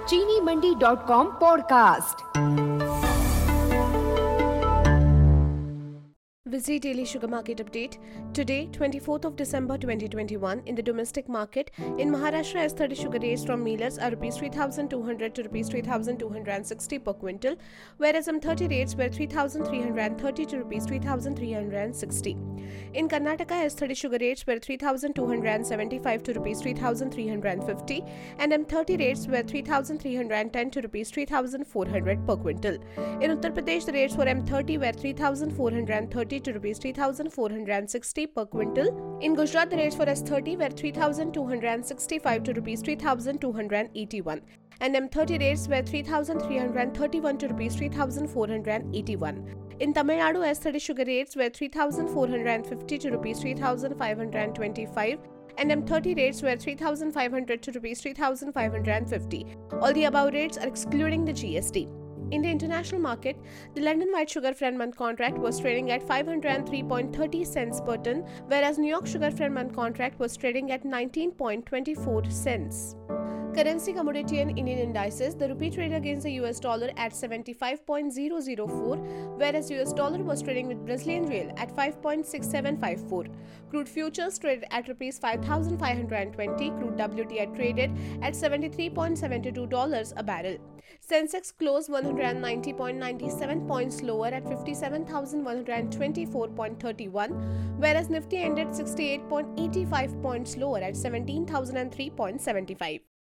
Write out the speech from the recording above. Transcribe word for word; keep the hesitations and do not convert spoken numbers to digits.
चीनी Mandi dot com podcast. Visy Daily Sugar Market Update. Today, twenty-fourth of December twenty twenty-one, in the domestic market, in Maharashtra, S thirty sugar rates from millers are rupees three thousand two hundred to rupees three thousand two hundred sixty per quintal, whereas M thirty rates were three thousand three hundred thirty to rupees three thousand three hundred sixty. In Karnataka, S thirty sugar rates were three thousand two hundred seventy-five to rupees three thousand three hundred fifty, and M thirty rates were three thousand three hundred ten to rupees three thousand four hundred per quintal. In Uttar Pradesh, the rates for M thirty were three thousand four hundred thirty to rupees three thousand four hundred sixty per quintal. In Gujarat, the rates for S thirty were three thousand two hundred sixty-five to rupees three thousand two hundred eighty-one, and M thirty rates were three thousand three hundred thirty-one to rupees three thousand four hundred eighty-one. In Tamil Nadu, S thirty sugar rates were three thousand four hundred fifty to rupees three thousand five hundred twenty-five, and M thirty rates were three thousand five hundred to rupees three thousand five hundred fifty. All the above rates are excluding the G S T. In the international market, the London White Sugar Front Month contract was trading at five hundred three point three zero cents per ton, whereas New York Sugar Front Month contract was trading at nineteen point two four cents. Currency, commodity and Indian indices. The rupee traded against the U S dollar at seventy-five point zero zero four, whereas U S dollar was trading with Brazilian real at five point six seven five four. Crude futures traded at rupees five thousand five hundred twenty. Crude W T I traded at seventy-three point seven two dollars a barrel. Sensex closed one hundred ninety point nine seven points lower at fifty-seven thousand one hundred twenty-four point three one, whereas Nifty ended sixty-eight point eight five points lower at seventeen thousand three point seven five.